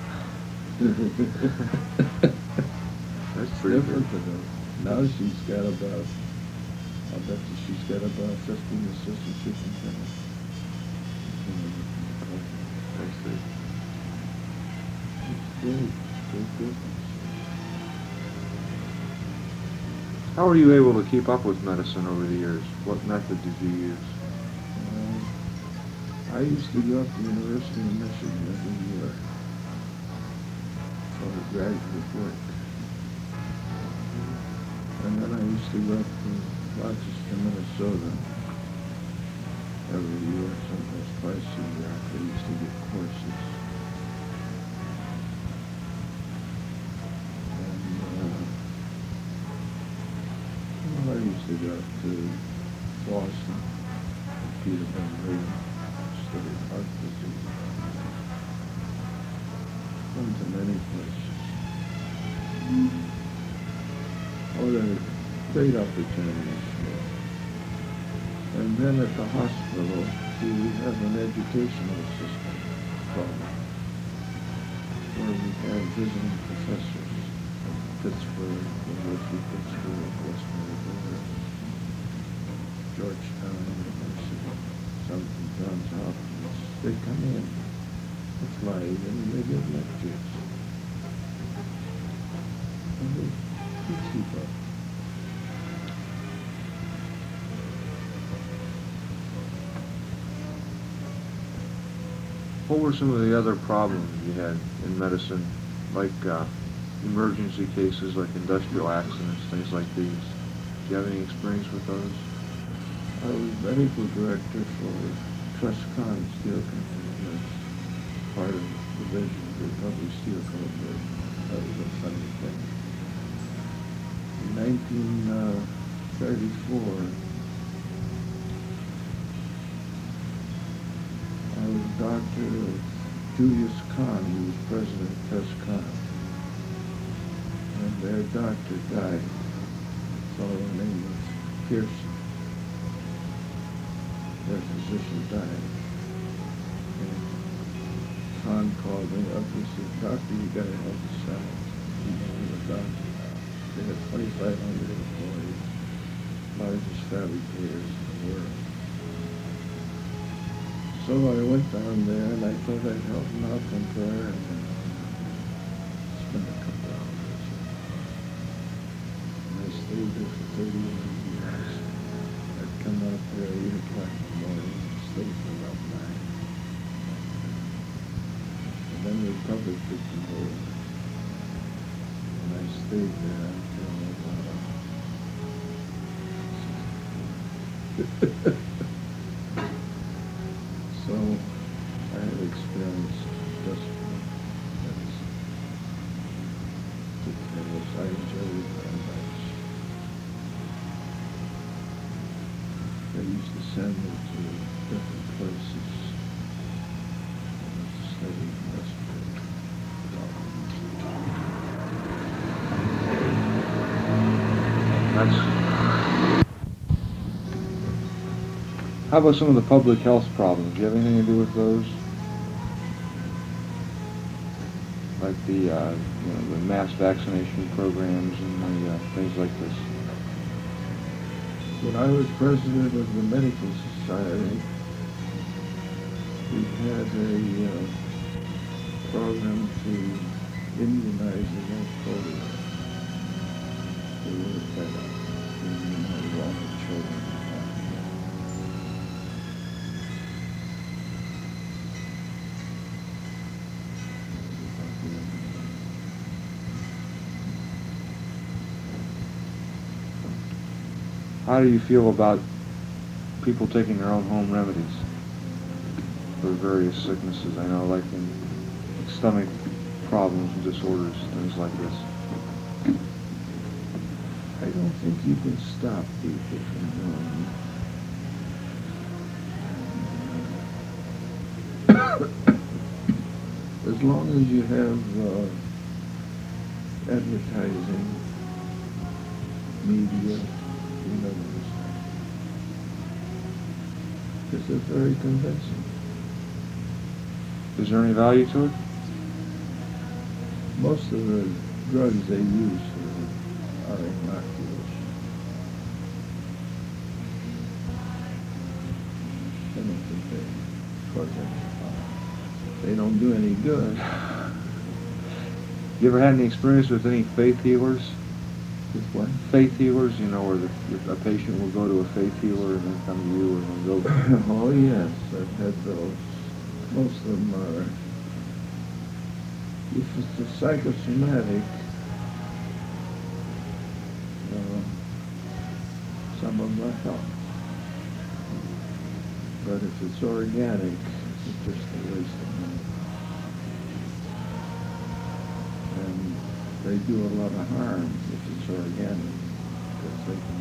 That's pretty different good. than now she's got about, I bet you she's got about 15 assistant superintendents. That's good. It's big business. How were you able to keep up with medicine over the years? What method did you use? I used to go up to the University of Michigan every year for graduate work. And then I used to go up to Rochester, Minnesota every year, sometimes twice a year. I used to get courses. And I used to go up to Boston, Peter Van Ryn, study heart disease. Went to many places. Oh, there are great opportunities for And then at the hospital, see, we have an educational system problem where we have visiting professors at Pittsburgh, University of Pittsburgh, Western Reserve, Georgetown University, some from Johns Hopkins. They come in, they fly in, and they give lectures. And we keep up. What were some of the other problems you had in medicine, like emergency cases, like industrial accidents, things like these? Do you have any experience with those? I was medical director for Truscon Steel Company. That's part of the division of the Republic Steel Corporation. That was a funny thing. In 1934, I was doctor of Julius Kahn, who was president of Truscon. And their doctor died. A fellow named was Pearson. Their physician died. And Kahn called me up and said, "Doctor, you gotta help us out." He was a doctor. They had 2,500 employees, largest fabricators in the world. So I went down there and I thought I'd help them out temporarily. Spent a couple hours. And I stayed there for 31 years. I'd come out there at 8 o'clock in the morning and stay for about 9. And then the Republic took them over. And I stayed there until So I have experienced industrial medicine. I enjoyed it very much. They used to send me to different places to study industrial That's. How about some of the public health problems? Do you have anything to do with those? Like the the mass vaccination programs and the things like this. When I was president of the Medical Society, we had a program to immunize against polio. We were fed up. We immunized all the children. How do you feel about people taking their own home remedies for various sicknesses? I know, like in stomach problems and disorders, things like this. I don't think you can stop people from doing it. As long as you have advertising, media, you know, because they're very convincing. Is there any value to it? Most of the drugs they use are innocuous. I don't think they cause any harm. They don't do any good. You ever had any experience with any faith healers? With what? Faith healers, you know, where a patient will go to a faith healer and then come to you and then go. Oh yes, I've had those. Most of them are. If it's a psychosomatic, some of them are help. But if it's organic, it's just a waste of money. And they do a lot of harm if it's organic, because they can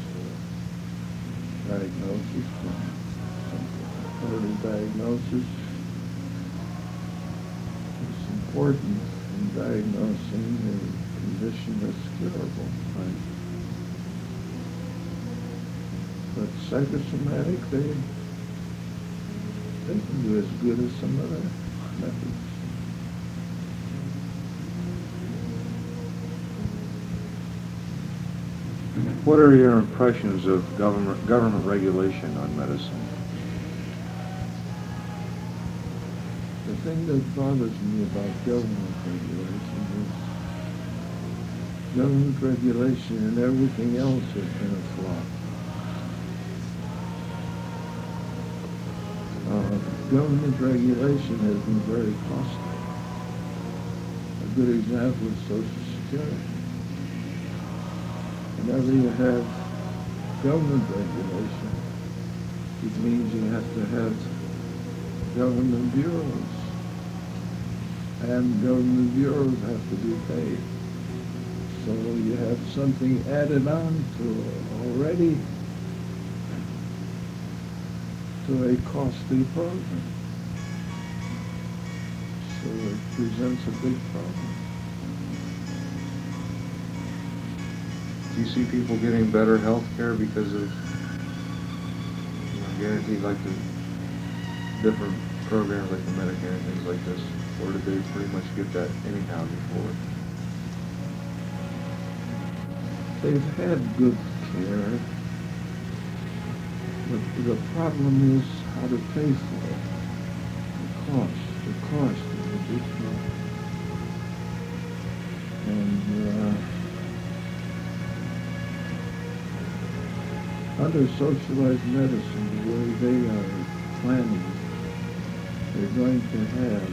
misdiagnose something. Early diagnosis is important in diagnosing a condition that's curable. Right? But psychosomatic, they can do as good as some other methods. What are your impressions of government regulation on medicine? The thing that bothers me about government regulation and everything else has been a flop. Government regulation has been very costly. A good example is Social Security. Whenever you have government regulation, it means you have to have government bureaus. And government bureaus have to be paid. So you have something added on to already to a costly program. So it presents a big problem. Do you see people getting better health care because of guaranteed, like the different programs like the Medicare and things like this? Or did they pretty much get that anyhow before? They've had good care, but the problem is how to pay for it. The cost is a big problem. And under socialized medicine, the way they are planning, they're going to have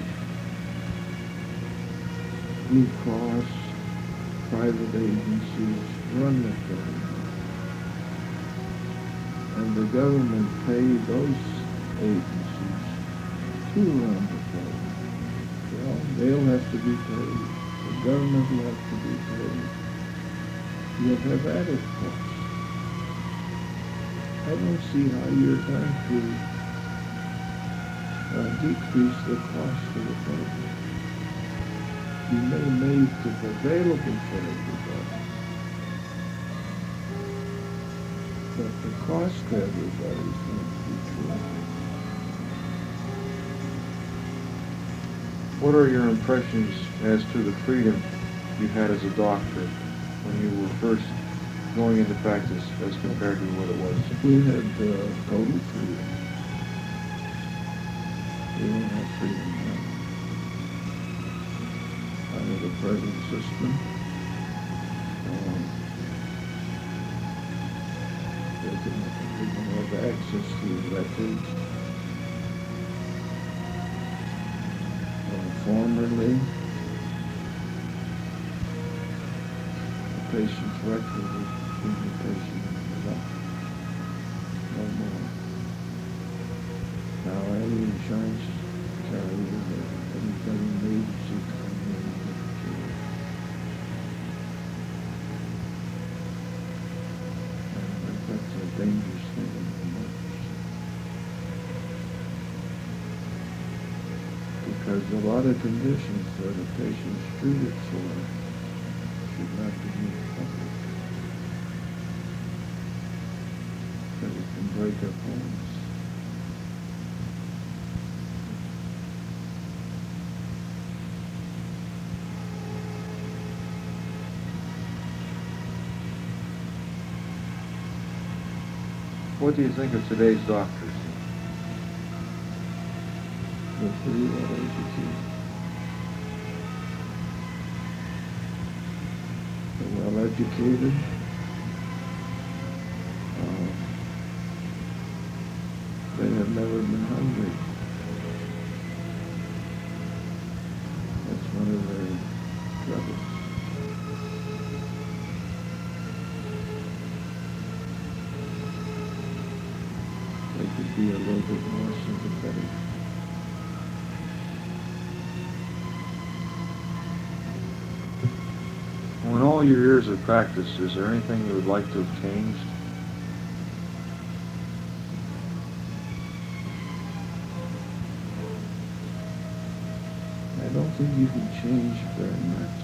Blue Cross, private agencies run the program. And the government pay those agencies to run the program. Well, they'll have to be paid. The government will have to be paid. You'll have added costs. I don't see how you're going to decrease the cost of the program. You may make it available for everybody, but the cost to everybody is going to be true. What are your impressions as to the freedom you had as a doctor when you were first going into practice as compared to what it was? We had total freedom. We don't have freedom now. Under the present system, they can have access to records. Formerly, the patient's record was in the patient no more. Now any insurance carrier or anybody in the agency can come in and get care. And that's a dangerous thing in democracy. Because a lot of conditions that a patient's treated for should not be made public. Because it can break up homes. What do you think of today's doctors? They're pretty well educated. They're well educated. They have never been hungry. That's one of their troubles. They could be a little bit more sympathetic. Well, in all your years of practice, is there anything you would like to have changed? I don't think you can change very much.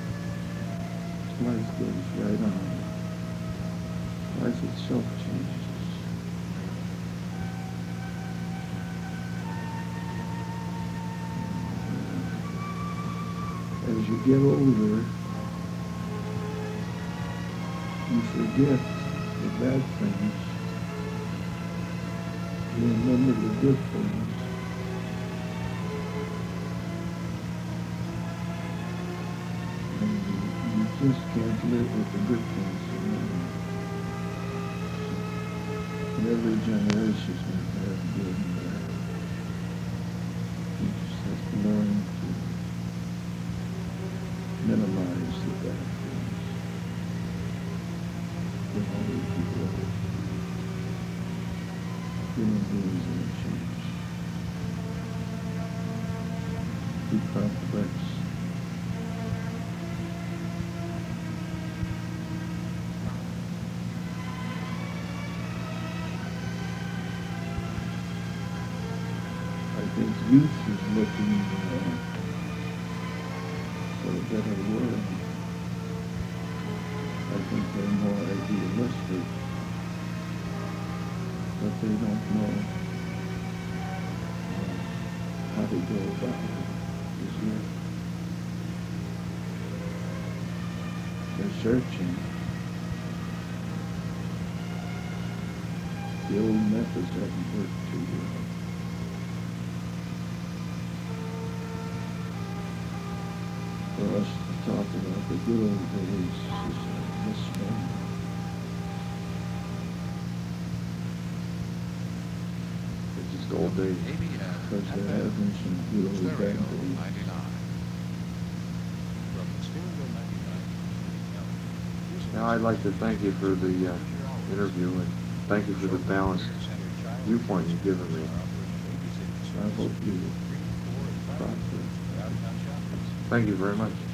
Life goes right on. Life itself changes. you get older, you forget the bad things. You remember the good things. And you just can't live with the good things anymore. And every generation's going to have good and bad. You just have to learn to minimize the bad things. Then all the people are human beings in a change. Too complex. I think youth is looking for a better world. I think they're more idealistic, but they don't know how to go about it as yet. They're searching. The old methods haven't worked too well. For us to talk about the good old days is a misnomer. It's just old days. Because there have been some good old bad Stereo days. 99. From Stereo 99. Now I'd like to thank you for the interview, and thank you for the balanced viewpoint you've given me. I hope you prosper. Thank you very much.